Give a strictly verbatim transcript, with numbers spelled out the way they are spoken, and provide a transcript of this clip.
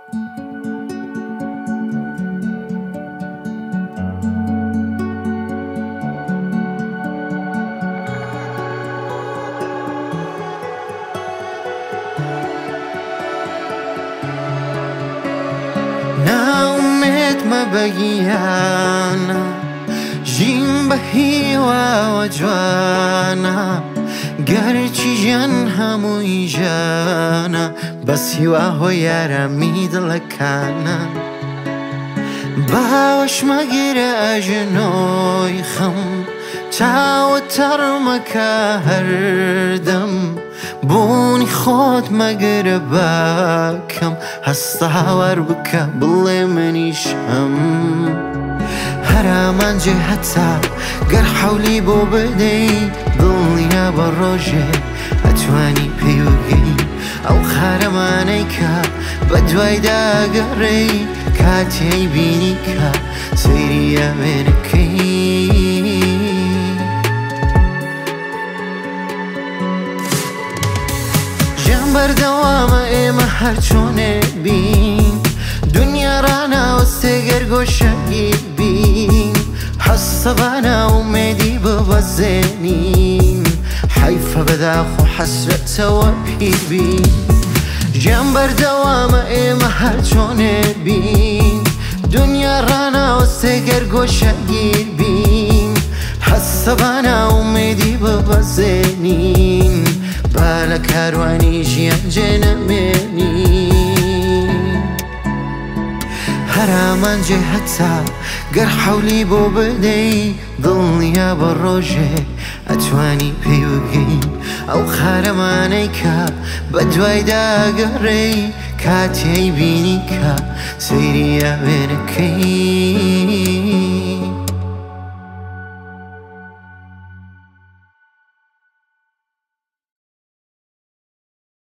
ناومێت مەبەگیانە ژین بە هیواوە جوانە گەرچی ژیان هەمووی ژانە بەس هیوا هۆی یارامی دڵەکانە باوەش مەگیرە ئەژنۆی خەم چاوە تەڕمەکە هەردەم بوونی خۆت مەگرە باکەم هەستاوەر بکە بڵێ منیشم هەرامان جێ هەتا گەر حەولی بۆ بدەی دڵنیا بە ڕۆژێ ئەتوانی پێی وگەی ئەو خارەمانەی کە بە دوای داگەڕێی کاتێی بینی کە سەیری ئەوێنەکەی ژیان بەردەوامە ئێمە هەر چۆنێ بین دنیا ڕاناوەستێ گەر گۆشەگیر بین حەسەبانە ئومێدی ببەزێنین حەیفە بەداخ و حەسرەتەوە پیر بین ژیان بەردەوامە ئێمە هەر چۆنێ بین دنیا ڕاناوەستێ گەر گۆشەگیر بین حەسەبانە ئومێدی ببەزێنین با لە کاروانی ژیان جێنەمێنین هەرامان جێ هەتا گەر حەولی بۆ بدەی دڵنیا بە ڕۆژێ ئەتوانی پێی وگەی ئەو خارەمانەی کە بە دوای داگەڕێی کاتێی بینی کە سەیری ئەوێنەکەی